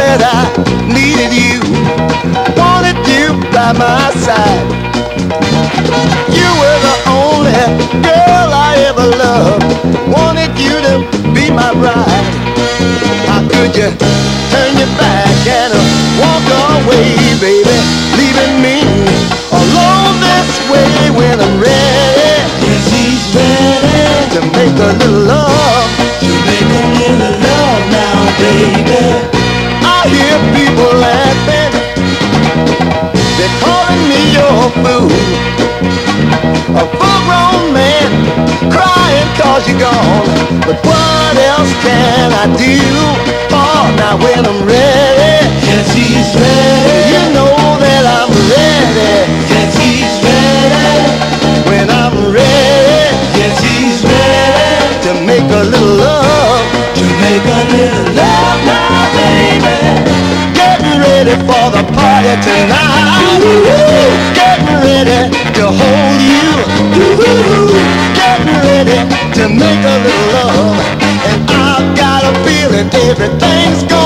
that I needed you, wanted you by my side. You were the only girl I ever loved, wanted you to be my bride. How could you turn your back and walk away, baby, leaving me alone this way when I'm ready? Yes, he's ready to make a little love, to make a little love now, baby. I hear people laughing, they're calling me your fool, a full-grown man crying 'cause you're gone. But what else can I do? Oh, now when I'm ready, Yes, he's ready. you know that I'm ready. Yes, he's ready. When I'm ready Yes, he's ready to make a little love, to make a little love now, baby. getting ready for the party tonight. Getting ready to hold you. Getting ready to make a little love. And I've got a feeling everything's gonna